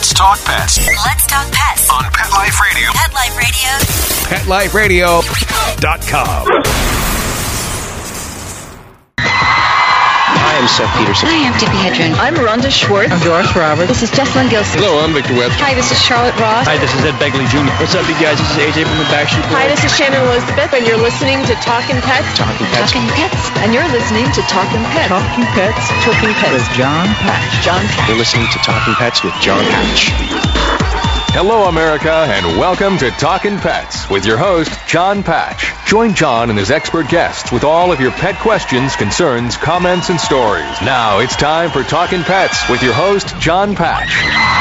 Let's talk pets. Let's talk pets On Pet Life Radio. Pet Life Radio. PetLifeRadio.com. Hi, I'm Seth Peterson. Hi, I'm Tippi Hedren. I'm Rhonda Schwartz. I'm Doris Roberts. This is Jessalyn Gilson. Hello, I'm Victor Webb. Hi, this is Charlotte Ross. Hi, this is Ed Begley Jr. What's up, you guys? This is AJ from the Backstreet Boys. Hi, this is Shannon Elizabeth, and you're listening to Talkin' Pets. Talking Pets. Talking Pets. And you're listening to Talkin' Pets. Talking Pets. Talking Pets. With John Patch. John Patch. You're listening to Talking Pets with John Patch. Hello, America, and welcome to Talkin' Pets with your host, John Patch. Join John and his expert guests with all of your pet questions, concerns, comments, and stories. Now it's time for Talkin' Pets with your host, John Patch.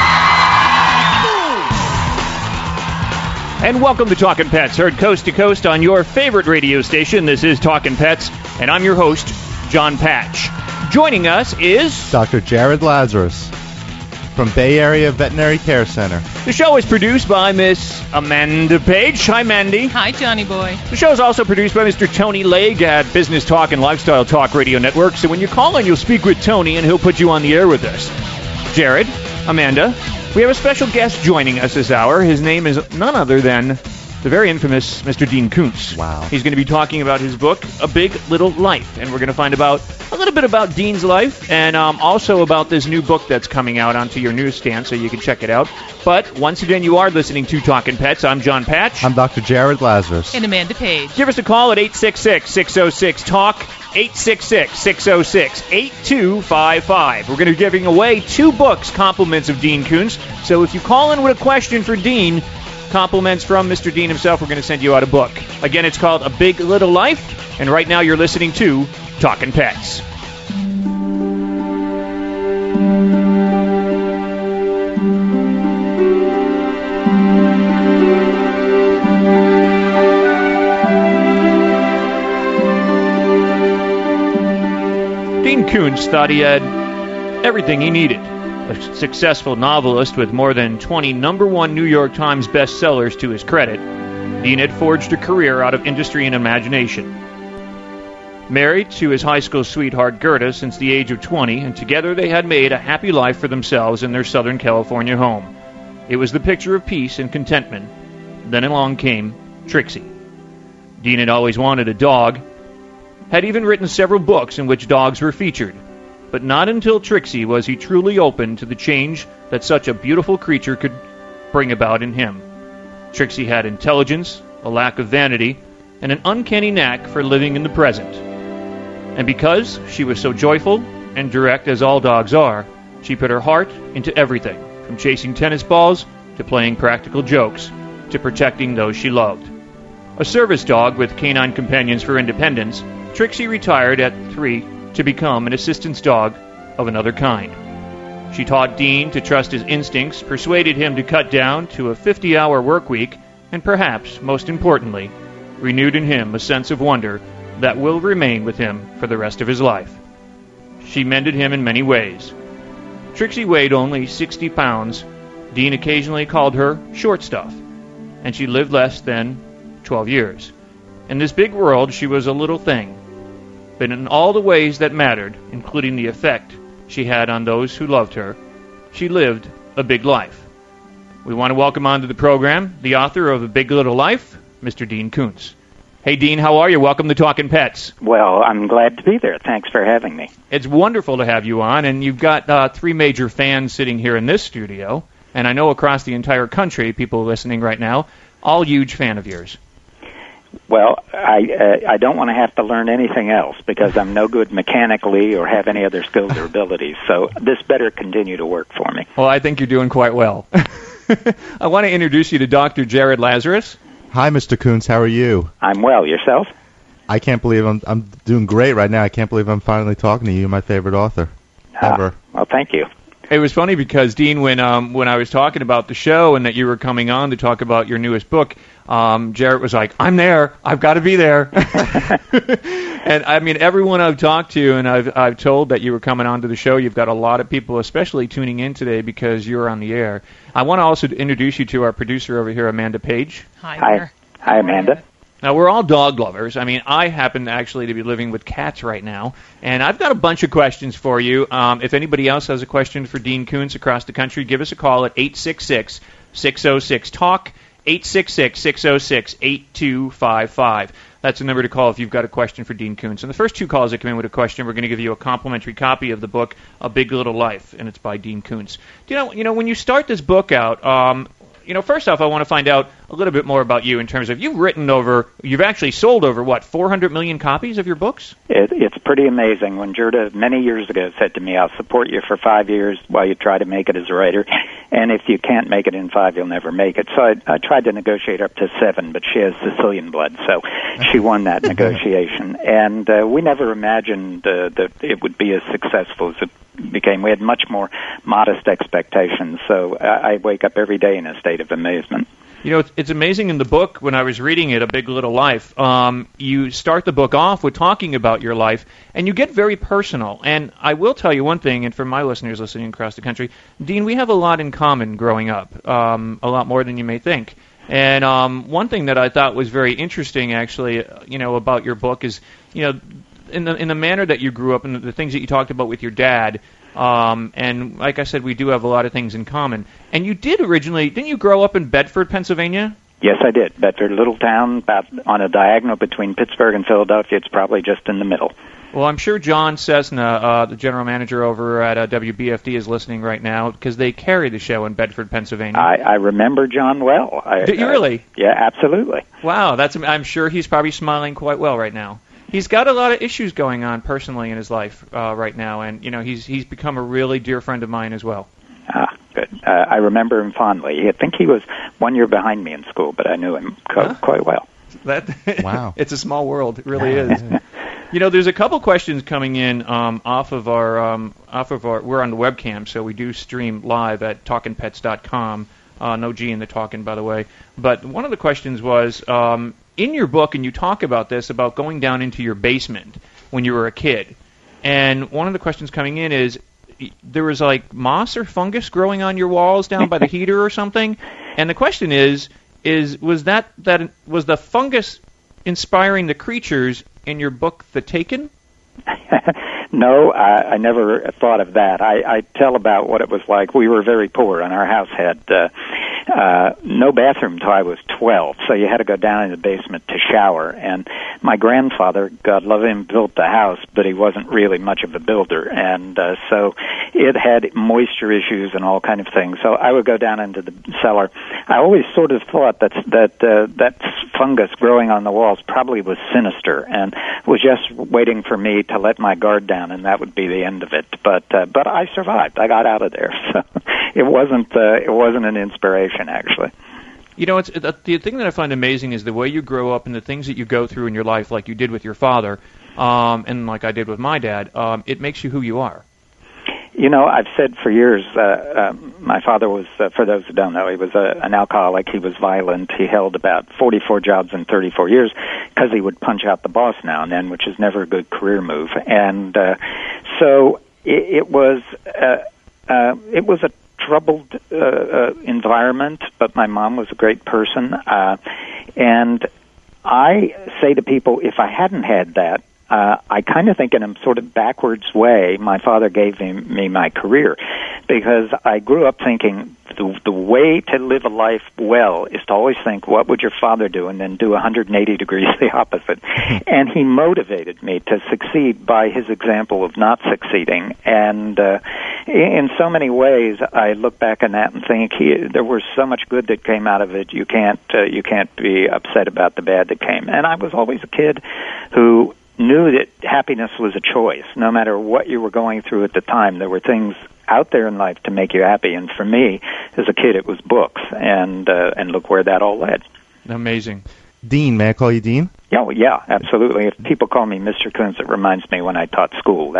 And welcome to Talkin' Pets, heard coast to coast on your favorite radio station. This is Talkin' Pets, and I'm your host, John Patch. Joining us is Dr. Jared Lazarus from Bay Area Veterinary Care Center. The show is produced by Miss Amanda Page. Hi, Mandy. Hi, Johnny boy. The show is also produced by Mr. Tony Legg at Business Talk and Lifestyle Talk Radio Network. So when you call in, you'll speak with Tony, and he'll put you on the air with us. Jared, Amanda, we have a special guest joining us this hour. His name is none other than the very infamous Mr. Dean Koontz. Wow. He's going to be talking about his book, A Big Little Life, and we're going to find out a little bit about Dean's life and also about this new book that's coming out onto your newsstand, so you can check it out. But once again, you are listening to Talkin' Pets. I'm John Patch. I'm Dr. Jared Lazarus. And Amanda Page. Give us a call at 866-606-TALK, 866-606-8255. We're going to be giving away 2 books, compliments of Dean Koontz. So if you call in with a question for Dean, compliments from Mr. Dean himself, we're going to send you out a book. Again, it's called A Big Little Life, and right now you're listening to Talkin' Pets. Dean Koontz thought he had everything he needed. A successful novelist with more than 20 #1 New York Times bestsellers to his credit, Dean had forged a career out of industry and imagination. Married to his high school sweetheart Gerda since the age of 20, and together they had made a happy life for themselves in their Southern California home. It was the picture of peace and contentment. Then along came Trixie. Dean had always wanted a dog, had even written several books in which dogs were featured. But not until Trixie was he truly open to the change that such a beautiful creature could bring about in him. Trixie had intelligence, a lack of vanity, and an uncanny knack for living in the present. And because she was so joyful and direct as all dogs are, she put her heart into everything, from chasing tennis balls to playing practical jokes to protecting those she loved. A service dog with Canine Companions for Independence, Trixie retired at 3 to become an assistance dog of another kind. She taught Dean to trust his instincts, persuaded him to cut down to a 50-hour work week, and perhaps, most importantly, renewed in him a sense of wonder that will remain with him for the rest of his life. She mended him in many ways. Trixie weighed only 60 pounds. Dean occasionally called her short stuff, and she lived less than 12 years. In this big world, she was a little thing, but in all the ways that mattered, including the effect she had on those who loved her, she lived a big life. We want to welcome onto the program the author of A Big Little Life, Mr. Dean Koontz. Hey, Dean, how are you? Welcome to Talkin' Pets. Well, I'm glad to be there. Thanks for having me. It's wonderful to have you on, and you've got 3 major fans sitting here in this studio, and I know across the entire country, people listening right now, all huge fan of yours. Well, I don't want to have to learn anything else because I'm no good mechanically or have any other skills or abilities, so this better continue to work for me. Well, I think you're doing quite well. I want to introduce you to Dr. Jared Lazarus. Hi, Mr. Koontz. How are you? I'm well. Yourself? I can't believe I'm doing great right now. I can't believe I'm finally talking to you, my favorite author ever. Well, thank you. It was funny because, Dean, when I was talking about the show and that you were coming on to talk about your newest book, Jarrett was like, I'm there. I've got to be there. And, I mean, everyone I've talked to and I've told that you were coming on to the show, you've got a lot of people especially tuning in today because you're on the air. I want to also introduce you to our producer over here, Amanda Page. Hi there. Hi, Amanda. Now, we're all dog lovers. I mean, I happen actually to be living with cats right now, and I've got a bunch of questions for you. If anybody else has a question for Dean Koontz across the country, give us a call at 866-606-TALK, 866-606-8255. That's the number to call if you've got a question for Dean Koontz. And the first two calls that come in with a question, we're going to give you a complimentary copy of the book, A Big Little Life, and it's by Dean Koontz. You know, when you start this book out, first off, I want to find out a little bit more about you in terms of you've actually sold over, 400 million copies of your books? It's pretty amazing. When Gerda, many years ago, said to me, I'll support you for 5 years while you try to make it as a writer, and if you can't make it in 5, you'll never make it. So I tried to negotiate up to 7, but she has Sicilian blood, so she won that negotiation. And we never imagined that it would be as successful as it became. We had much more modest expectations, so I wake up every day in a state of amazement. You know, it's amazing in the book, when I was reading it, A Big Little Life, you start the book off with talking about your life, and you get very personal. And I will tell you one thing, and for my listeners listening across the country, Dean, we have a lot in common growing up, a lot more than you may think. And one thing that I thought was very interesting, actually, about your book is, in the manner that you grew up and the things that you talked about with your dad. And like I said, we do have a lot of things in common. And you didn't you grow up in Bedford, Pennsylvania? Yes, I did. Bedford, a little town about on a diagonal between Pittsburgh and Philadelphia. It's probably just in the middle. Well, I'm sure John Cessna, the general manager over at WBFD, is listening right now because they carry the show in Bedford, Pennsylvania. I remember John well. Did you really? Yeah, absolutely. Wow, I'm sure he's probably smiling quite well right now. He's got a lot of issues going on personally in his life right now, and he's become a really dear friend of mine as well. Ah, good. I remember him fondly. I think he was 1 year behind me in school, but I knew him quite well. Wow, it's a small world. It really is. There's a couple questions coming in off of our. We're on the webcam, so we do stream live at talkinpets.com. No G in the talking, by the way. But one of the questions was. In your book, and you talk about this, about going down into your basement when you were a kid. And one of the questions coming in is, there was like moss or fungus growing on your walls down by the heater or something? And the question is was the fungus inspiring the creatures in your book, The Taken? No, I never thought of that. I tell about what it was like. We were very poor, and our house had no bathroom till I was 12, so you had to go down in the basement to shower. And my grandfather, God love him, built the house, but he wasn't really much of a builder, and so it had moisture issues and all kind of things. So I would go down into the cellar. I always sort of thought that fungus growing on the walls probably was sinister and was just waiting for me to let my guard down, and that would be the end of it. But I survived. I got out of there. So it wasn't an inspiration, actually. It's the thing that I find amazing is the way you grow up and the things that you go through in your life, like you did with your father, and like I did with my dad. It makes you who you are. I've said for years, my father was, for those who don't know, he was an alcoholic. He was violent. He held about 44 jobs in 34 years because he would punch out the boss now and then, which is never a good career move. And so it was a troubled environment, but my mom was a great person. And I say to people, if I hadn't had that, I kind of think in a sort of backwards way, my father gave me my career, because I grew up thinking the way to live a life well is to always think, what would your father do, and then do 180 degrees the opposite. And he motivated me to succeed by his example of not succeeding. And in so many ways, I look back on that and think there was so much good that came out of it. You can't be upset about the bad that came. And I was always a kid who knew that happiness was a choice. No matter what you were going through at the time, there were things out there in life to make you happy. And for me, as a kid, it was books. And look where that all led. Amazing. Dean, may I call you Dean? Yeah, absolutely. If people call me Mr. Koontz, it reminds me when I taught school.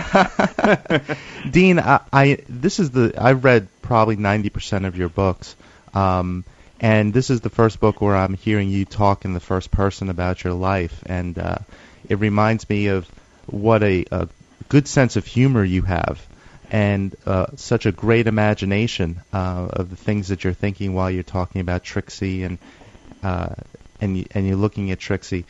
Dean, I've read probably 90% of your books. And this is the first book where I'm hearing you talk in the first person about your life. And it reminds me of what a good sense of humor you have, and such a great imagination of the things that you're thinking while you're talking about Trixie. And and you're looking at Trixie,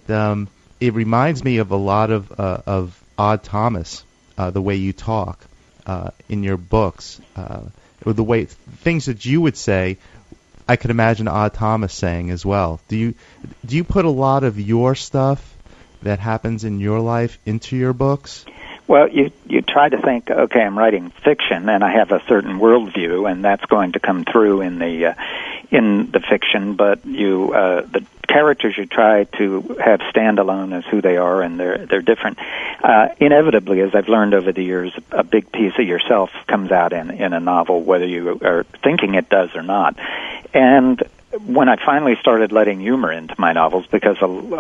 it reminds me of a lot of Odd Thomas, the way you talk in your books, or the way things that you would say. I could imagine Odd Thomas saying as well. Do you put a lot of your stuff that happens in your life into your books? Well, you try to think, okay, I'm writing fiction, and I have a certain worldview, and that's going to come through in the fiction. But the characters you try to have stand alone as who they are, and they're different. Inevitably, as I've learned over the years, a big piece of yourself comes out in a novel, whether you are thinking it does or not. And when I finally started letting humor into my novels, because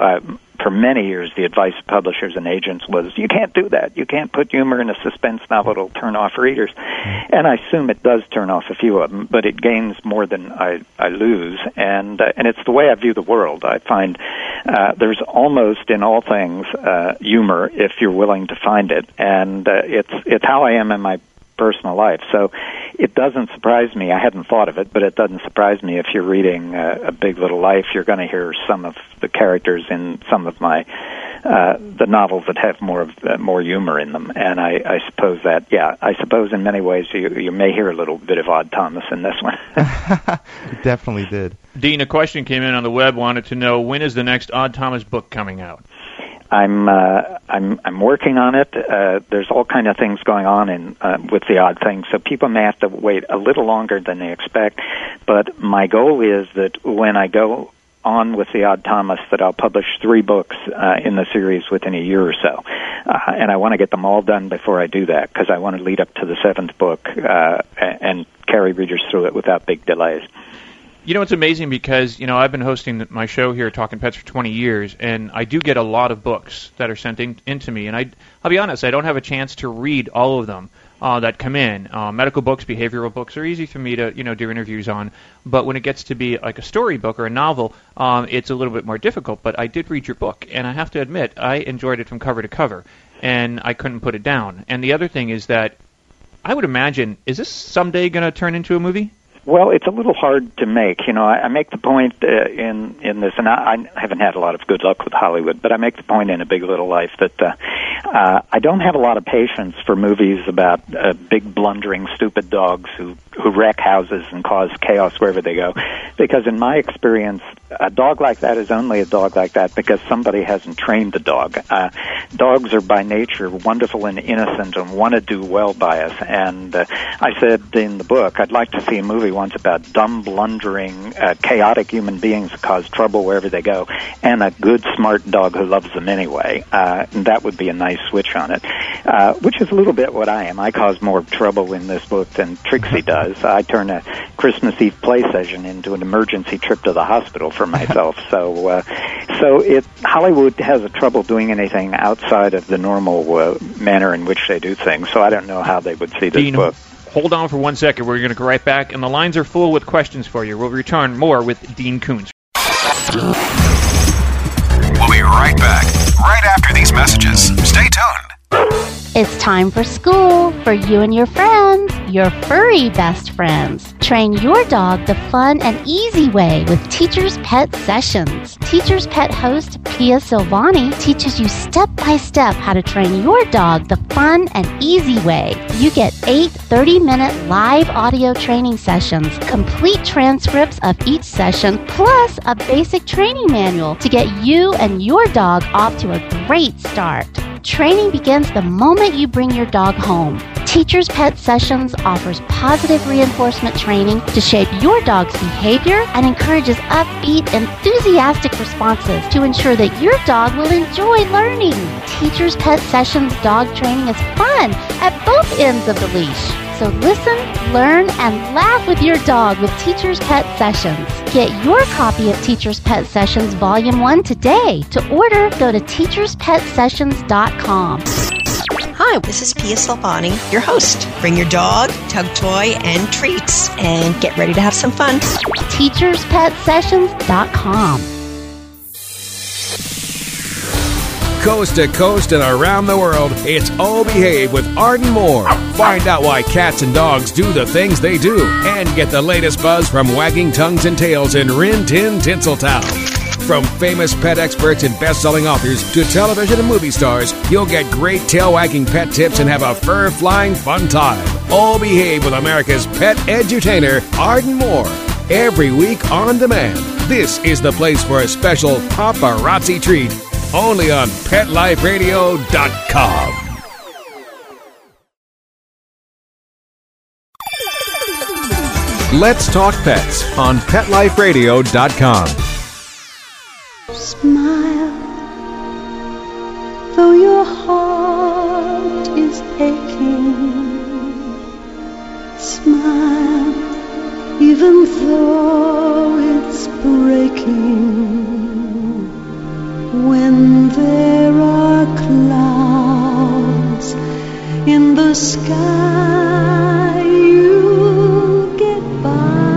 for many years the advice of publishers and agents was, you can't do that. You can't put humor in a suspense novel. It'll turn off readers. And I assume it does turn off a few of them, but it gains more than I lose. And it's the way I view the world. I find there's almost in all things humor if you're willing to find it. And it's how I am in my personal life. So it doesn't surprise me. I hadn't thought of it, but it doesn't surprise me if you're reading A Big Little Life, you're going to hear some of the characters in some of my the novels that have more humor in them. And I suppose that, I suppose in many ways you may hear a little bit of Odd Thomas in this one. It definitely did. Dean, a question came in on the web, wanted to know, when is the next Odd Thomas book coming out? I'm working on it. There's all kind of things going on with the Odd Thing, so people may have to wait a little longer than they expect. But my goal is that when I go on with the Odd Thomas, that I'll publish 3 books in the series within a year or so. And I want to get them all done before I do that, because I want to lead up to the 7th book and carry readers through it without big delays. You know, it's amazing because, I've been hosting my show here at Talking Pets for 20 years, and I do get a lot of books that are sent into me. And I'll be honest, I don't have a chance to read all of them that come in. Medical books, behavioral books are easy for me to, do interviews on. But when it gets to be like a storybook or a novel, it's a little bit more difficult. But I did read your book, and I have to admit, I enjoyed it from cover to cover, and I couldn't put it down. And the other thing is that I would imagine, is this someday going to turn into a movie? Well, it's a little hard to make. I make the point in this, and I haven't had a lot of good luck with Hollywood, but I make the point in A Big Little Life that I don't have a lot of patience for movies about big, blundering, stupid dogs who wreck houses and cause chaos wherever they go, because in my experience, a dog like that is only a dog like that because somebody hasn't trained the dog. Dogs are by nature wonderful and innocent and want to do well by us, and I said in the book, I'd like to see a movie once about dumb, blundering, chaotic human beings who cause trouble wherever they go, and a good, smart dog who loves them anyway. And that would be a nice switch on it, which is a little bit what I am. I cause more trouble in this book than Trixie does. I turn a Christmas Eve play session into an emergency trip to the hospital for myself. So Hollywood has a trouble doing anything outside of the normal manner in which they do things. So I don't know how they would see this book. Hold on for 1 second. We're going to go right back, and the lines are full with questions for you. We'll return more with Dean Koontz. We'll be right back, right after these messages. Stay tuned. It's time for school for you and your friends, your furry best friends. Train your dog the fun and easy way with Teacher's Pet Sessions. Teacher's Pet host Pia Silvani teaches you step-by-step how to train your dog the fun and easy way. You get 8 30-minute live audio training sessions, complete transcripts of each session, plus a basic training manual to get you and your dog off to a great start. Training begins the moment you bring your dog home. Teacher's Pet Sessions offers positive reinforcement training to shape your dog's behavior and encourages upbeat, enthusiastic responses to ensure that your dog will enjoy learning. Teacher's Pet Sessions dog training is fun at both ends of the leash. So listen, learn, and laugh with your dog with Teacher's Pet Sessions. Get your copy of Teacher's Pet Sessions Volume 1 today. To order, go to teacherspetsessions.com. Hi, this is Pia Silvani, your host. Bring your dog, tug toy, and treats, and get ready to have some fun. teacherspetsessions.com. Coast to coast and around the world, it's All Behave with Arden Moore. Find out why cats and dogs do the things they do, and get the latest buzz from wagging tongues and tails in Rin Tin Tinseltown. From famous pet experts and best-selling authors to television and movie stars, you'll get great tail-wagging pet tips and have a fur-flying fun time. All Behave with America's pet edutainer, Arden Moore. Every week on demand. This is the place for a special paparazzi treat. Only on PetLifeRadio.com. Let's Talk Pets on PetLifeRadio.com. Smile, though your heart is aching. Smile, even though it's breaking. When there are clouds in the sky, you'll get by.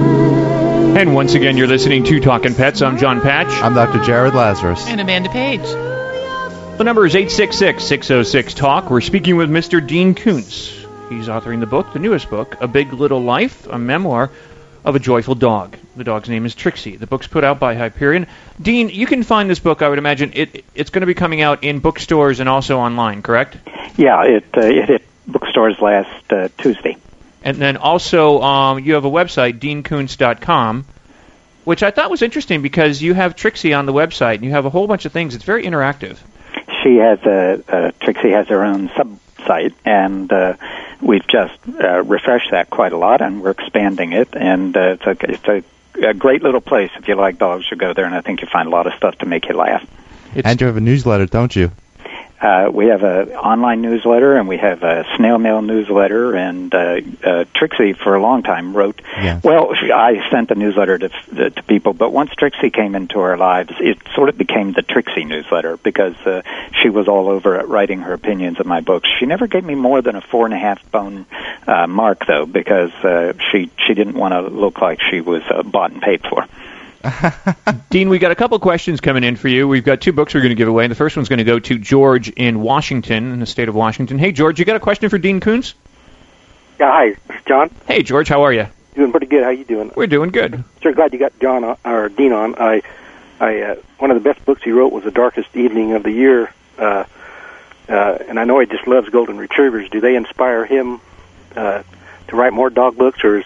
And once again, you're listening to Talkin' Pets. I'm John Patch. I'm Dr. Jared Lazarus. And Amanda Page. The number is 866-606-TALK. We're speaking with Mr. Dean Koontz. He's authoring the book, the newest book, A Big Little Life, a memoir of a joyful dog. The dog's name is Trixie. The book's put out by Hyperion. Dean, you can find this book, I would imagine. It's going to be coming out in bookstores and also online, correct? Yeah, it hit bookstores last Tuesday. And then also you have a website, deankoontz.com, which I thought was interesting because you have Trixie on the website and you have a whole bunch of things. It's very interactive. She has Trixie has her own site, and we've just refreshed that quite a lot, and we're expanding it. And it's a great little place. If you like dogs, you go there, and I think you'll find a lot of stuff to make you laugh. And you have a newsletter, don't you? We have an online newsletter, and we have a snail mail newsletter, and Trixie, for a long time, wrote... Yeah. Well, I sent the newsletter to people, but once Trixie came into our lives, it sort of became the Trixie newsletter, because she was all over it, writing her opinions of my books. She never gave me more than a 4.5 bone mark, though, because she didn't want to look like she was bought and paid for. Dean, we got a couple questions coming in for you. We've got 2 books we're going to give away, and the first one's going to go to George in Washington, in the state of Washington. Hey, George, you got a question for Dean Koontz? Yeah, hi, John. Hey, George, how are you? Doing pretty good. How you doing? We're doing good. Sure, glad you got John or Dean on. I one of the best books he wrote was The Darkest Evening of the Year, and I know he just loves golden retrievers. Do they inspire him to write more dog books, or is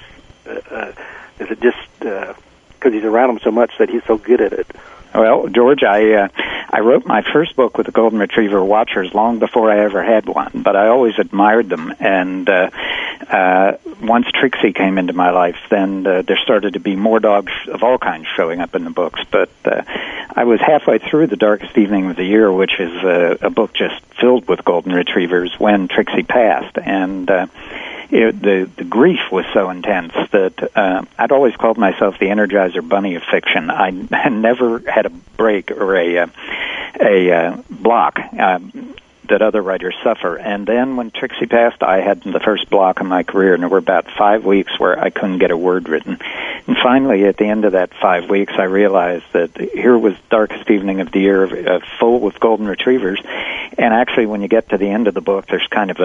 it just because he's around them so much that he's so good at it? Well, George, I wrote my first book with the Golden Retriever Watchers long before I ever had one, but I always admired them. And once Trixie came into my life, then there started to be more dogs of all kinds showing up in the books. But I was halfway through The Darkest Evening of the Year, which is a book just filled with Golden Retrievers, when Trixie passed. And the grief was so intense that I'd always called myself the Energizer Bunny of fiction. I never had a break or a block that other writers suffer. And then when Trixie passed, I had the first block in my career, and there were about 5 weeks where I couldn't get a word written. And finally, at the end of that 5 weeks, I realized that here was Darkest Evening of the Year, full with Golden Retrievers. And actually, when you get to the end of the book, there's kind of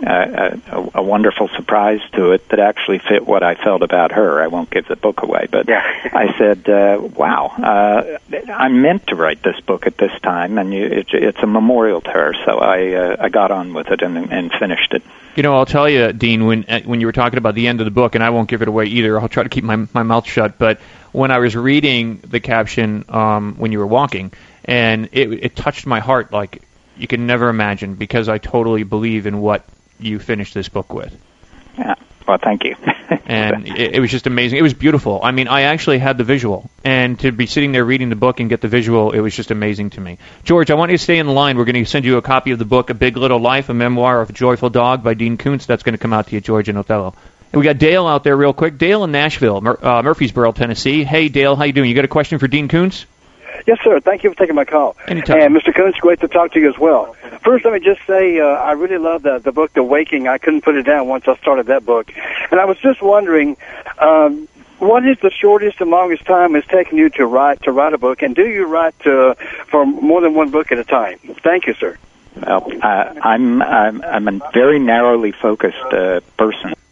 a wonderful surprise to it that actually fit what I felt about her. I won't give the book away, but yeah. I said, wow, I'm meant to write this book at this time, and it's a memorial to her, so I got on with it and finished it. You know, I'll tell you, Dean, when you were talking about the end of the book, and I won't give it away either, I'll try to keep my mouth shut, but when I was reading the caption when you were walking, and it touched my heart like you can never imagine, because I totally believe in what you finished this book with. Yeah. Well, thank you. And it was just amazing. It was beautiful. I mean, I actually had the visual. And to be sitting there reading the book and get the visual, it was just amazing to me. George, I want you to stay in the line. We're going to send you a copy of the book, A Big Little Life, a memoir of a joyful dog by Dean Koontz. That's going to come out to you, George and Othello. And we got Dale out there real quick. Dale in Nashville, Murfreesboro, Tennessee. Hey, Dale, how you doing? You got a question for Dean Koontz? Yes, sir. Thank you for taking my call. Anytime. And Mr. Koontz, great to talk to you as well. First, let me just say I really love the book, The Waking. I couldn't put it down once I started that book. And I was just wondering, what is the shortest and longest time it's taken you to write a book? And do you write for more than one book at a time? Thank you, sir. Well, I'm a very narrowly focused person.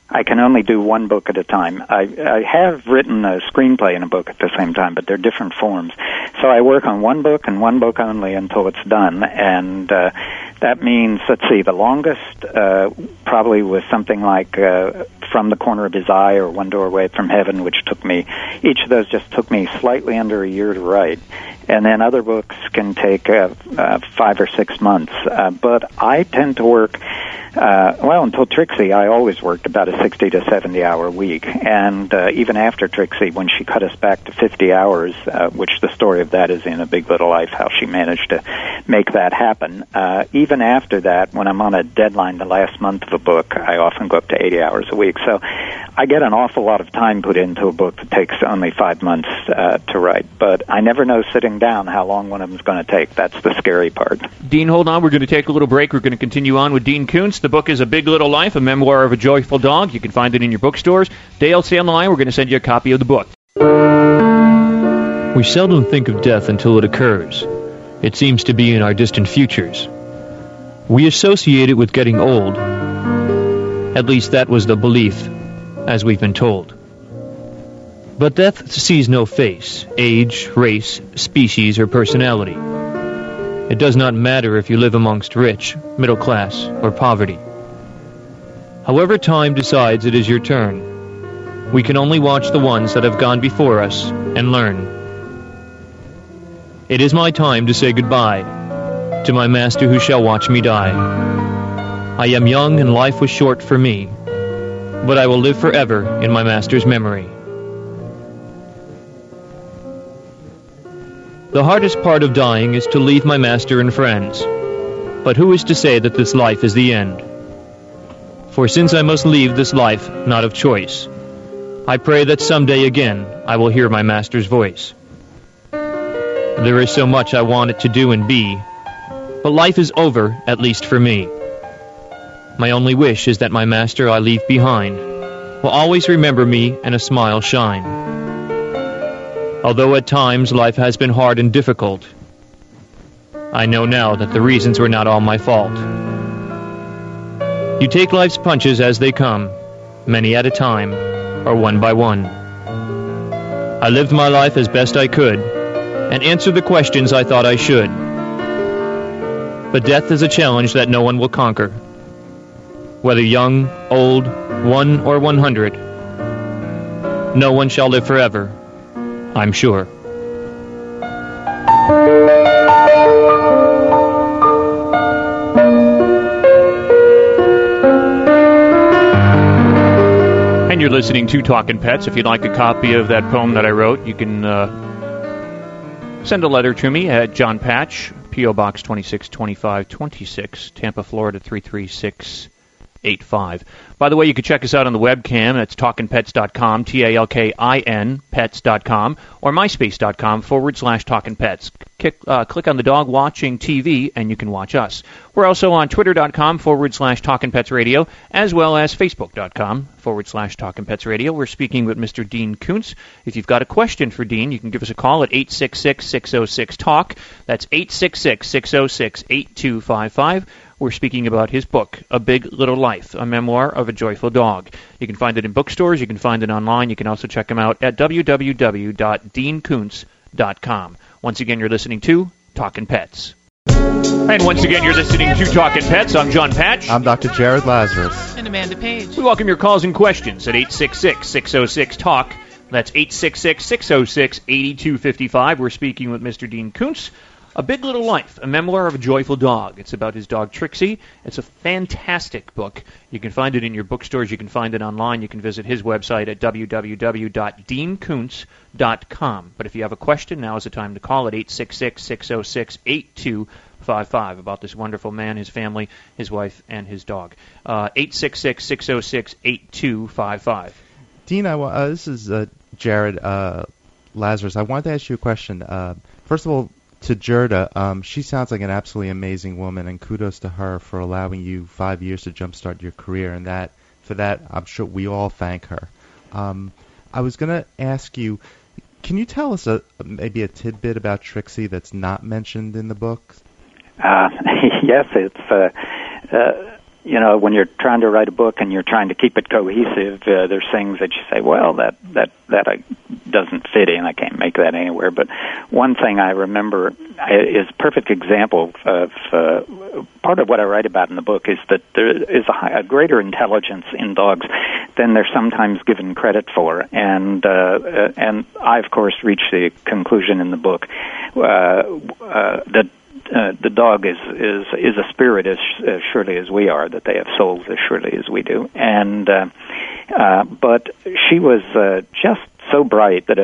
I can only do one book at a time. I have written a screenplay and a book at the same time, but they're different forms. So I work on one book and one book only until it's done, and that means, let's see, the longest probably was something like From the Corner of His Eye or One Doorway from Heaven, which took me, each of those just took me slightly under a year to write. And then other books can take 5 or 6 months. But I tend to work, until Trixie, I always worked about a 60 to 70 hour week. And even after Trixie, when she cut us back to 50 hours, which the story of that is in A Big Little Life, how she managed to make that happen. Even after that, when I'm on a deadline the last month of a book, I often go up to 80 hours a week. So I get an awful lot of time put into a book that takes only 5 months to write. But I never know sitting down how long one of them is going to take. That's the scary part. Dean, hold on. We're going to take a little break. We're going to continue on with Dean Koontz. The book is A Big Little Life, a memoir of a joyful dog. You can find it in your bookstores. Dale, stay on the line. We're going to send you a copy of the book. We seldom think of death until it occurs. It seems to be in our distant futures. We associate it with getting old. At least that was the belief, as we've been told. But death sees no face, age, race, species, or personality. It does not matter if you live amongst rich, middle class, or poverty. However time decides it is your turn, we can only watch the ones that have gone before us and learn. It is my time to say goodbye to my master who shall watch me die. I am young and life was short for me, but I will live forever in my master's memory. The hardest part of dying is to leave my master and friends. But who is to say that this life is the end? For since I must leave this life not of choice, I pray that someday again I will hear my master's voice. There is so much I wanted to do and be, but life is over, at least for me. My only wish is that my master I leave behind will always remember me and a smile shine. Although at times life has been hard and difficult, I know now that the reasons were not all my fault. You take life's punches as they come, many at a time, or one by one. I lived my life as best I could, and answered the questions I thought I should. But death is a challenge that no one will conquer. Whether young, old, 1 or 100, no one shall live forever, I'm sure. And you're listening to Talkin' Pets. If you'd like a copy of that poem that I wrote, you can send a letter to me at John Patch, P.O. Box 262526, Tampa, Florida 33685. By the way, you can check us out on the webcam. That's talkinpets.com, TALKIN, pets.com, or myspace.com/talkinpets. Click on the dog watching TV, and you can watch us. We're also on twitter.com/talkinpetsradio, as well as facebook.com/talkinpetsradio. We're speaking with Mr. Dean Koontz. If you've got a question for Dean, you can give us a call at 866-606-TALK. That's 866-606-8255. We're speaking about his book, A Big Little Life, a memoir of a joyful dog. You can find it in bookstores. You can find it online. You can also check him out at www.deankoontz.com. Once again, you're listening to Talkin' Pets. And once again, you're listening to Talkin' Pets. I'm John Patch. I'm Dr. Jared Lazarus. And Amanda Page. We welcome your calls and questions at 866-606-TALK. That's 866-606-8255. We're speaking with Mr. Dean Koontz. A Big Little Life, a memoir of a joyful dog. It's about his dog Trixie. It's a fantastic book. You can find it in your bookstores. You can find it online. You can visit his website at www.deankoontz.com. But if you have a question, now is the time to call at 866-606-8255 about this wonderful man, his family, his wife, and his dog. 866-606-8255. Dean, this is Jared Lazarus. I wanted to ask you a question. First of all, to Gerda, she sounds like an absolutely amazing woman, and kudos to her for allowing you 5 years to jumpstart your career, and for that, I'm sure we all thank her. I was going to ask you, can you tell us maybe a tidbit about Trixie that's not mentioned in the book? Yes, it's when you're trying to write a book and you're trying to keep it cohesive, there's things that you say, well, that doesn't fit in. I can't make that anywhere. But one thing I remember is a perfect example of part of what I write about in the book is that there is a greater intelligence in dogs than they're sometimes given credit for, and I, of course, reached the conclusion in the book that the dog is a spirit as surely as we are, that they have souls as surely as we do, and but she was just so bright that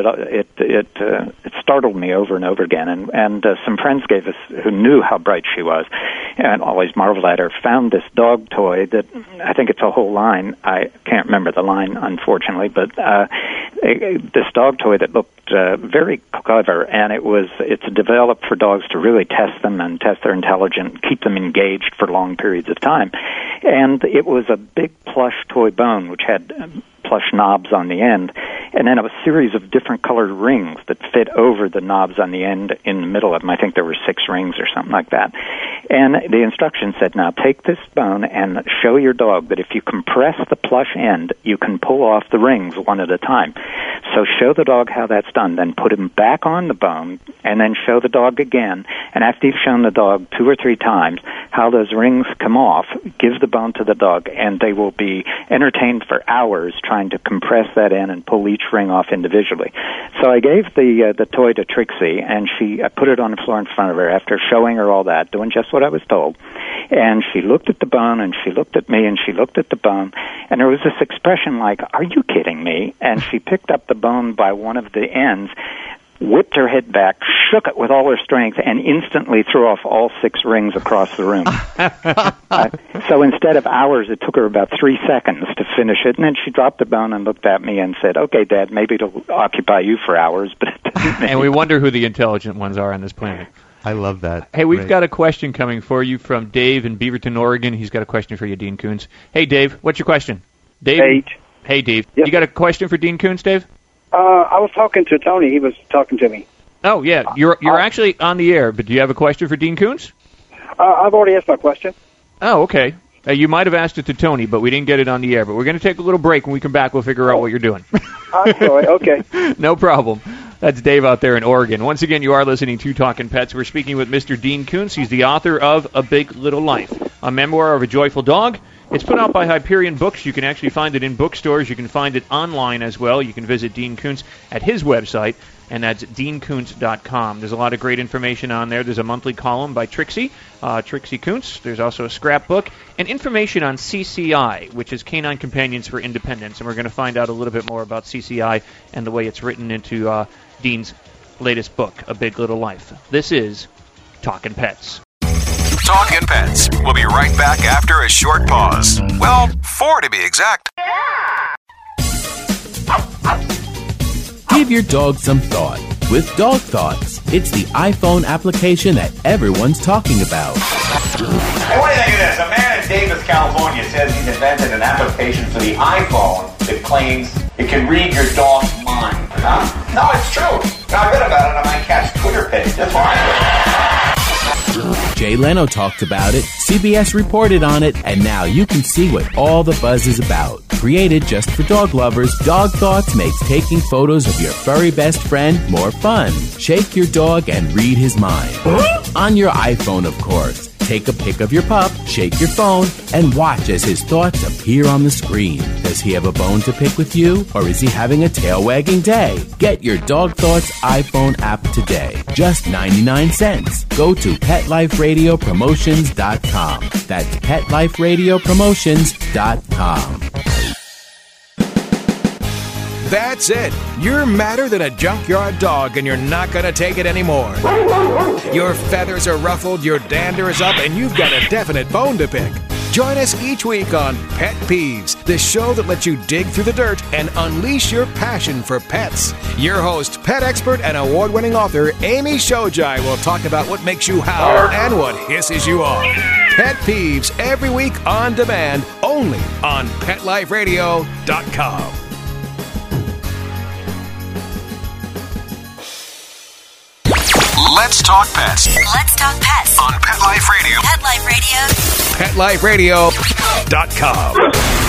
it startled me over and over again. And some friends who knew how bright she was and always marveled at her, found this dog toy that I think it's a whole line. I can't remember the line, unfortunately, but this dog toy that looked very clever, and it's developed for dogs to really test them and test their intelligence, keep them engaged for long periods of time. And it was a big plush toy bone which had plush knobs on the end, and then a series of different colored rings that fit over the knobs on the end in the middle of them. I think there were 6 rings or something like that. And the instructions said, now take this bone and show your dog that if you compress the plush end, you can pull off the rings one at a time. So show the dog how that's done, then put him back on the bone, and then show the dog again. And after you've shown the dog 2 or 3 times how those rings come off, give the bone to the dog, and they will be entertained for hours trying to compress that in and pull each ring off individually. So I gave the toy to Trixie, and I put it on the floor in front of her after showing her all that, doing just what I was told. And she looked at the bone, and she looked at me, and she looked at the bone, and there was this expression like, are you kidding me? And she picked up the bone by one of the ends, whipped her head back, shook it with all her strength, and instantly threw off all 6 rings across the room. So instead of hours, it took her about 3 seconds to finish it, and then she dropped the bone and looked at me and said, okay, Dad, maybe it'll occupy you for hours, but it didn't. And we wonder who the intelligent ones are on this planet. I love that. Hey, we've got a question coming for you from Dave in Beaverton, Oregon. He's got a question for you, Dean Koontz. Hey, Dave, what's your question? Dave? Hey, Dave. Yep. You got a question for Dean Koontz, Dave? I was talking to Tony. He was talking to me. Oh, yeah. You're actually on the air, but do you have a question for Dean Koontz? I've already asked my question. Oh, okay. You might have asked it to Tony, but we didn't get it on the air. But we're going to take a little break. When we come back, we'll figure out what you're doing. I'm sorry. Okay. No problem. That's Dave out there in Oregon. Once again, you are listening to Talkin' Pets. We're speaking with Mr. Dean Koontz. He's the author of A Big Little Life, a memoir of a joyful dog. It's put out by Hyperion Books. You can actually find it in bookstores. You can find it online as well. You can visit Dean Koontz at his website, and that's deankoontz.com. There's a lot of great information on there. There's a monthly column by Trixie Koontz. There's also a scrapbook and information on CCI, which is Canine Companions for Independence, and we're going to find out a little bit more about CCI and the way it's written into Dean's latest book, A Big Little Life. This is Talkin' Pets. Talkin' Pets. We'll be right back after a short pause. Well, 4 to be exact. Give your dog some thought with Dog Thoughts. It's the iPhone application that everyone's talking about. Hey, what do you think of this? A man in Davis, California says he's invented an application for the iPhone that claims it can read your dog's mind. Huh? No, it's true. I read about it on my cat's Twitter page. That's why Jay Leno talked about it, CBS reported on it, and now you can see what all the buzz is about. Created just for dog lovers, Dog Thoughts makes taking photos of your furry best friend more fun. Shake your dog and read his mind. On your iPhone, of course. Take a pic of your pup, shake your phone, and watch as his thoughts appear on the screen. Does he have a bone to pick with you, or is he having a tail-wagging day? Get your Dog Thoughts iPhone app today. Just 99 cents. Go to PetLifeRadioPromotions.com. That's PetLifeRadioPromotions.com. That's it. You're madder than a junkyard dog, and you're not going to take it anymore. Your feathers are ruffled, your dander is up, and you've got a definite bone to pick. Join us each week on Pet Peeves, the show that lets you dig through the dirt and unleash your passion for pets. Your host, pet expert and award-winning author Amy Shojai will talk about what makes you howl and what hisses you off. Pet Peeves every week on demand, only on PetLifeRadio.com. Let's Talk Pets. Let's Talk Pets. On Pet Life Radio. Pet Life Radio. PetLifeRadio.com.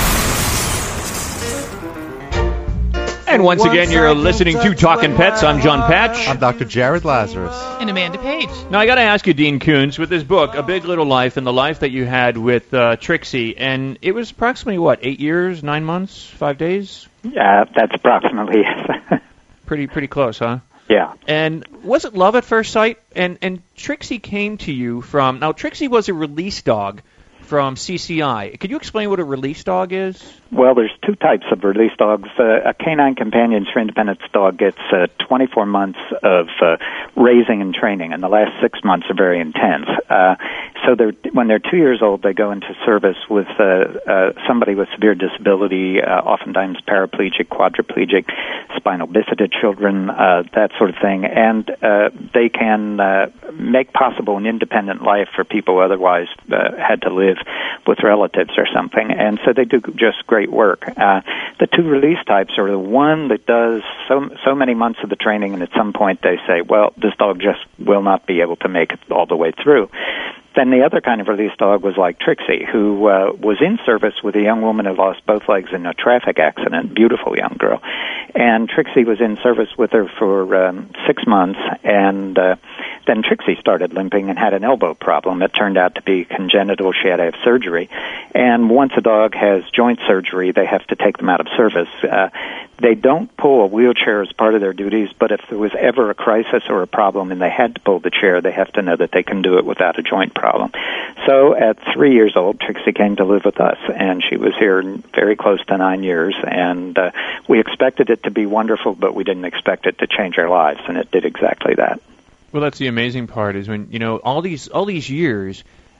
And once again, you're listening to Talking Pets. I'm John Patch. I'm Dr. Jared Lazarus. And Amanda Page. Now, I got to ask you, Dean Koontz, with this book, A Big Little Life, and the life that you had with Trixie, and it was approximately, 8 years, 9 months, 5 days? Yeah, that's approximately it. Pretty close, huh? Yeah. And was it love at first sight? And Trixie came to you from... Now, Trixie was a release dog from CCI. Could you explain what a release dog is? Well, there's two types of release dogs. A canine companions for independence dog gets 24 months of raising and training, and the last 6 months are very intense. So when they're 2 years old, they go into service with somebody with severe disability, oftentimes paraplegic, quadriplegic, spinal bifida children, that sort of thing. And they can make possible an independent life for people who otherwise had to live with relatives or something. And so they do just great work. The two release types are the one that does so many months of the training, and at some point they say, well, this dog just will not be able to make it all the way through. Then the other kind of release dog was like Trixie, who was in service with a young woman who lost both legs in a traffic accident, beautiful young girl. And Trixie was in service with her for 6 months, and then Trixie started limping and had an elbow problem. It turned out to be congenital. She had to have surgery. And once a dog has joint surgery, they have to take them out of service. They don't pull a wheelchair as part of their duties, but if there was ever a crisis or a problem and they had to pull the chair, they have to know that they can do it without a joint problem. So at 3 years old, Trixie came to live with us, and she was here very close to 9 years, and we expected it to be wonderful, but we didn't expect it to change our lives, and it did exactly that. Well, that's the amazing part, is when, all these years,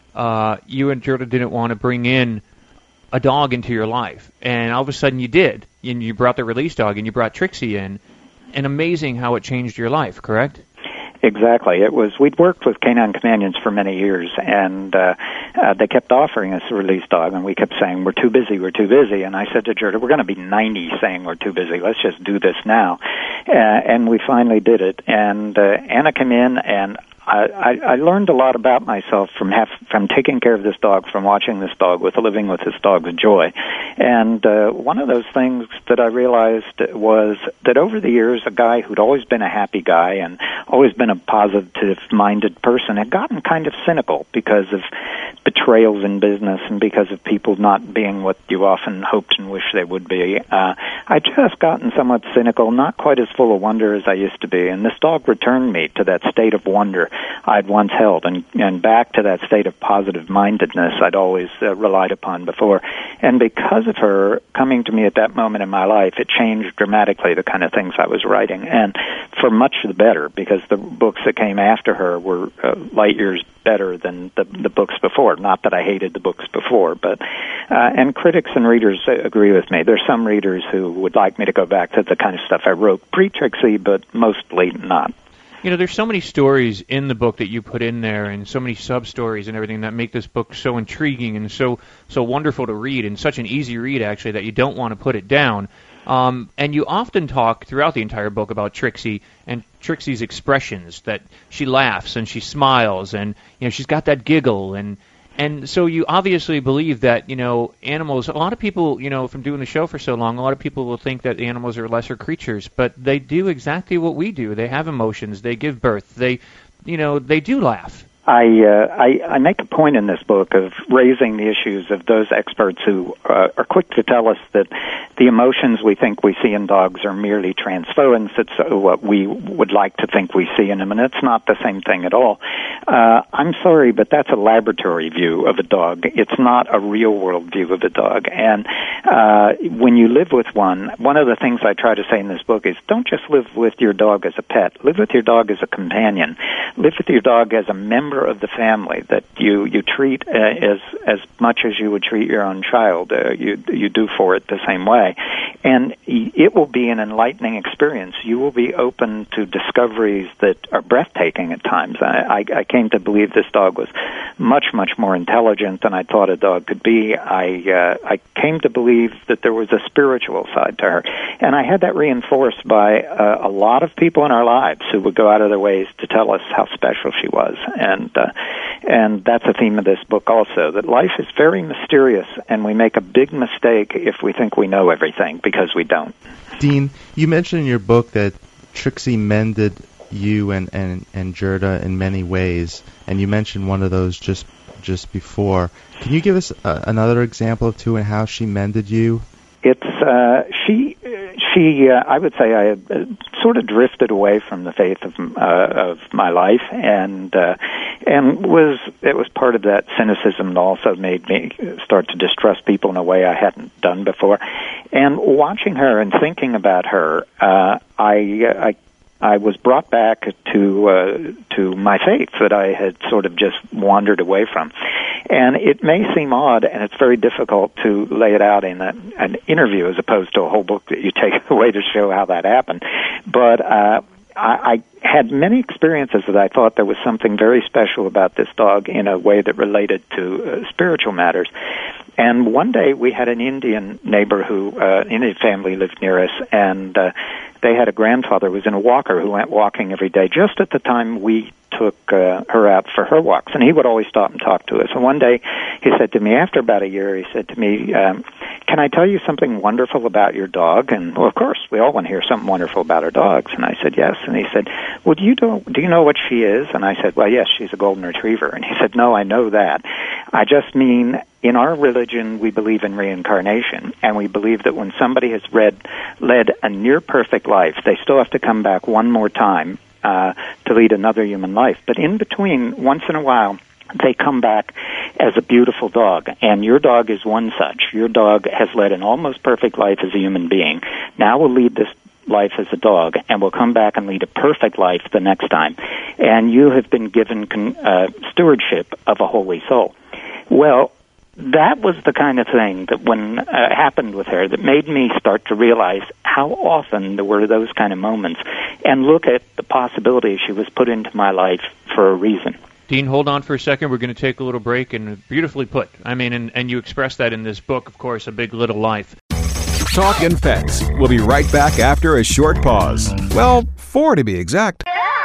you and Gerda didn't want to bring in a dog into your life, and all of a sudden you did, and you brought the release dog, and you brought Trixie in, and amazing how it changed your life, correct? Exactly. We'd worked with Canine Companions for many years, and they kept offering us a release dog, and we kept saying, we're too busy, and I said to Gerda, we're going to be 90 saying we're too busy, let's just do this now. And we finally did it, and Anna came in, and I learned a lot about myself from taking care of this dog, from watching this dog, with living with this dog's joy. And one of those things that I realized was that over the years, a guy who'd always been a happy guy and always been a positive-minded person had gotten kind of cynical because of betrayals in business and because of people not being what you often hoped and wished they would be. I'd just gotten somewhat cynical, not quite as full of wonder as I used to be, and this dog returned me to that state of wonder I'd once held, and back to that state of positive-mindedness I'd always relied upon before. And because of her coming to me at that moment in my life, it changed dramatically the kind of things I was writing, and for much the better, because the books that came after her were light years better than the books before. Not that I hated the books before, but and critics and readers agree with me. There's some readers who would like me to go back to the kind of stuff I wrote pre-Trixie, but mostly not. There's so many stories in the book that you put in there, and so many sub-stories and everything that make this book so intriguing and so wonderful to read, and such an easy read, actually, that you don't want to put it down. And you often talk throughout the entire book about Trixie and Trixie's expressions, that she laughs and she smiles, and she's got that giggle, and so you obviously believe that animals. A lot of people, from doing the show for so long, a lot of people will think that animals are lesser creatures, but they do exactly what we do. They have emotions. They give birth. They do laugh. I make a point in this book of raising the issues of those experts who are quick to tell us that the emotions we think we see in dogs are merely transference. It's what we would like to think we see in them, and it's not the same thing at all. I'm sorry, but that's a laboratory view of a dog. It's not a real-world view of a dog. And when you live with one of the things I try to say in this book is don't just live with your dog as a pet. Live with your dog as a companion. Live with your dog as a member member of the family that you treat as much as you would treat your own child. You do for it the same way. And it will be an enlightening experience. You will be open to discoveries that are breathtaking at times. I came to believe this dog was much, much more intelligent than I thought a dog could be. I came to believe that there was a spiritual side to her. And I had that reinforced by a lot of people in our lives who would go out of their ways to tell us how special she was. And that's a theme of this book also, that life is very mysterious, and we make a big mistake if we think we know everything, because we don't. Dean, you mentioned in your book that Trixie mended you and Gerda in many ways, and you mentioned one of those just before. Can you give us another example of two and how she mended you? It's I would say I had sort of drifted away from the faith of my life, and it was part of that cynicism that also made me start to distrust people in a way I hadn't done before. And watching her and thinking about her, I was brought back to my faith that I had sort of just wandered away from. And it may seem odd, and it's very difficult to lay it out in an interview as opposed to a whole book that you take away to show how that happened. But I had many experiences that I thought there was something very special about this dog in a way that related to spiritual matters. And one day we had an Indian neighbor Indian family lived near us, and they had a grandfather who was in a walker who went walking every day just at the time we took her out for her walks. And he would always stop and talk to us. And one day he said to me, after about a year, he said to me, can I tell you something wonderful about your dog? And, well, of course, we all want to hear something wonderful about our dogs. And I said, yes. And he said, well, do you know what she is? And I said, well, yes, she's a golden retriever. And he said, no, I know that. I just mean, in our religion, we believe in reincarnation, and we believe that when somebody has led a near-perfect life, they still have to come back one more time to lead another human life. But in between, once in a while, they come back as a beautiful dog, and your dog is one such. Your dog has led an almost perfect life as a human being. Now will lead this life as a dog, and will come back and lead a perfect life the next time. And you have been given stewardship of a holy soul. Well, that was the kind of thing that when happened with her that made me start to realize how often there were those kind of moments and look at the possibility she was put into my life for a reason. Dean, hold on for a second. We're going to take a little break, and beautifully put. I mean, and you express that in this book, of course, A Big Little Life. Talkin' Pets. We'll be right back after a short pause. Well, 4 to be exact.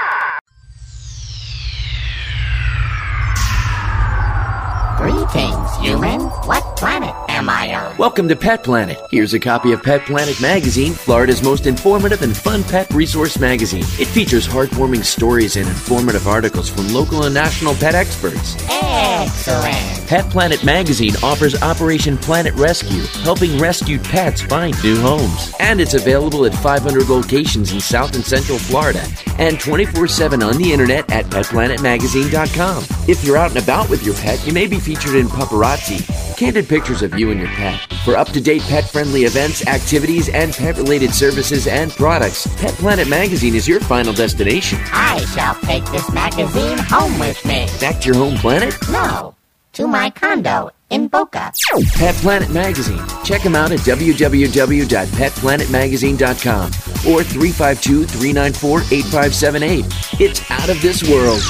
Greetings, humans. What planet am I on? Welcome to Pet Planet. Here's a copy of Pet Planet Magazine, Florida's most informative and fun pet resource magazine. It features heartwarming stories and informative articles from local and national pet experts. Excellent. Pet Planet Magazine offers Operation Planet Rescue, helping rescued pets find new homes. And it's available at 500 locations in South and Central Florida and 24/7 on the internet at petplanetmagazine.com. If you're out and about with your pet, you may be featured in Paparazzi, candid pictures of you and your pet. For up-to-date pet-friendly events, activities, and pet-related services and products, Pet Planet Magazine is your final destination. I shall take this magazine home with me. Back to your home planet? No, to my condo in Boca. Pet Planet Magazine. Check them out at www.petplanetmagazine.com or 352-394-8578. It's out of this world.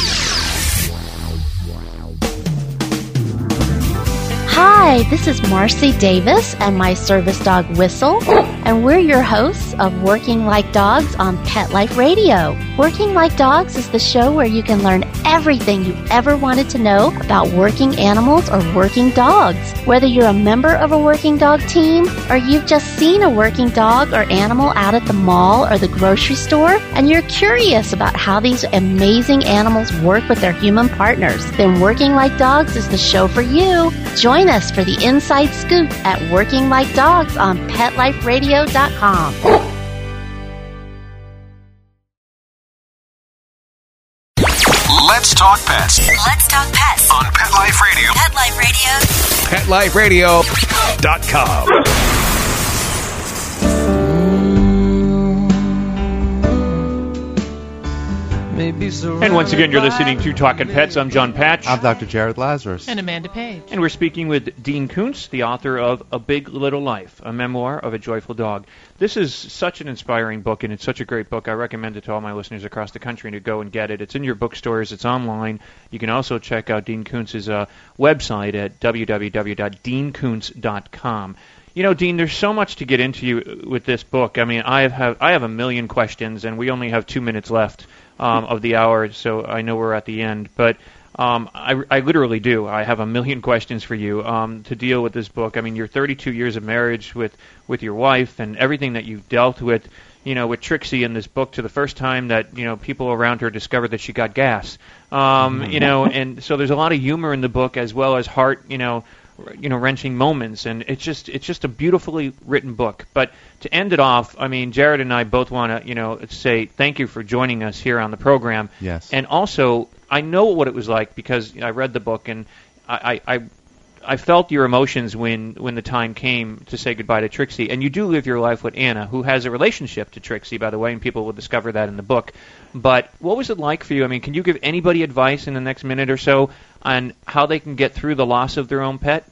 Hi, this is Marcy Davis and my service dog Whistle, and we're your hosts of Working Like Dogs on Pet Life Radio. Working Like Dogs is the show where you can learn everything you ever wanted to know about working animals or working dogs. Whether you're a member of a working dog team or you've just seen a working dog or animal out at the mall or the grocery store and you're curious about how these amazing animals work with their human partners, then Working Like Dogs is the show for you. Join us for the inside scoop at Working Like Dogs on PetLifeRadio.com. Let's talk pets. Let's talk pets On Pet Life Radio. Pet Life Radio. PetLifeRadio.com. Maybe And once again, you're listening to Talkin' Pets. I'm John Patch. I'm Dr. Jared Lazarus. And Amanda Page. And we're speaking with Dean Koontz, the author of A Big Little Life, a memoir of a joyful dog. This is such an inspiring book, and it's such a great book. I recommend it to all my listeners across the country to go and get it. It's in your bookstores. It's online. You can also check out Dean Koontz's website at www.deankoontz.com. You know, Dean, there's so much to get into with this book. I mean, I have a million questions, and we only have 2 minutes left of the hour, so I know we're at the end. But I literally do. I have a million questions for you to deal with this book. I mean, your 32 years of marriage with your wife and everything that you've dealt with, you know, with Trixie in this book to the first time that, you know, people around her discovered that she got gas. You know, and so there's a lot of humor in the book as well as heart, wrenching moments, and it's just a beautifully written book. But to end it off, I mean, Jared and I both want to, say thank you for joining us here on the program. Yes. And also, I know what it was like because I read the book, and I felt your emotions when the time came to say goodbye to Trixie. And you do live your life with Anna, who has a relationship to Trixie, by the way, and people will discover that in the book. But what was it like for you? I mean, can you give anybody advice in the next minute or so on how they can get through the loss of their own pet?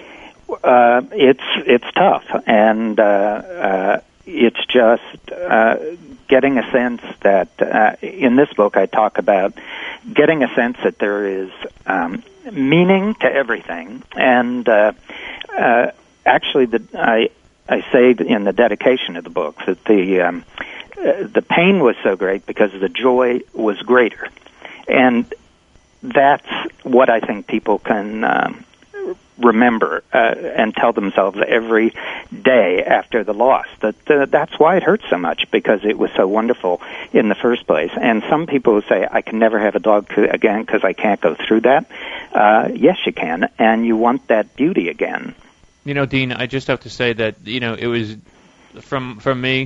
It's tough, and it's just getting a sense that in this book I talk about getting a sense that there is meaning to everything, and actually, I say in the dedication of the book that the pain was so great because the joy was greater, and that's what I think people can remember and tell themselves every day after the loss, that that's why it hurts so much, because it was so wonderful in the first place. And some people will say, I can never have a dog again because I can't go through that. Yes, you can, and you want that beauty again. You know, Dean, I just have to say that, it was, from me...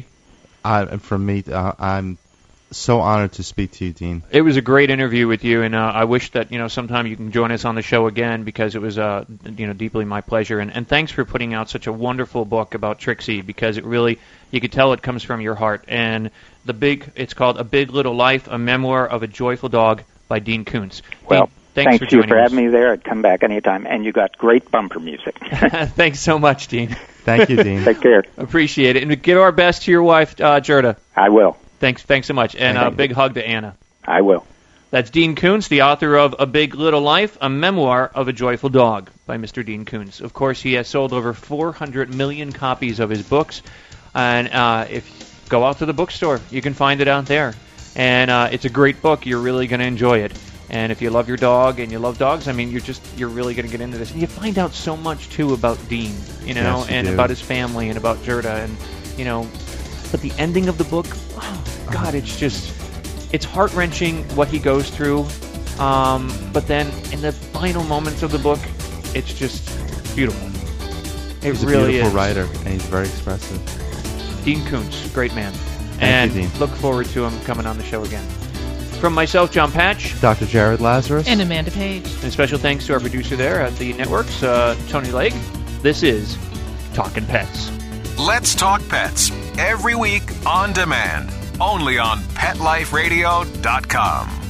I'm so honored to speak to you, Dean. It was a great interview with you, and I wish that sometime you can join us on the show again, because it was deeply my pleasure. And thanks for putting out such a wonderful book about Trixie, because it really, you could tell it comes from your heart. And it's called A Big Little Life, a memoir of a joyful dog by Dean Koontz. Well, Dean, thanks you for us. having me there. I'd come back anytime, and you got great bumper music. Thanks so much, Dean. Thank you, Dean. Take care. Appreciate it, and give our best to your wife, Gerda. I will. Thanks so much, and a big hug to Anna. I will. That's Dean Koontz, the author of A Big Little Life, a memoir of a joyful dog by Mr. Dean Koontz. Of course, he has sold over 400 million copies of his books, and if you go out to the bookstore, you can find it out there. And it's a great book. You're really going to enjoy it. And if you love your dog and you love dogs, I mean, you're really going to get into this. And you find out so much, too, about Dean, Yes, and do. about his family and about Gerda, and, but the ending of the book, oh, God, it's heart-wrenching what he goes through. But then in the final moments of the book, it's just beautiful. He's really a beautiful is. writer, and he's very expressive. Dean Koontz, great man. Thank you, Dean. Look forward to him coming on the show again. From myself, John Patch. Dr. Jared Lazarus. And Amanda Page. And special thanks to our producer there at the networks, Tony Legg. This is Talkin' Pets. Let's Talk Pets, every week on demand, only on PetLifeRadio.com.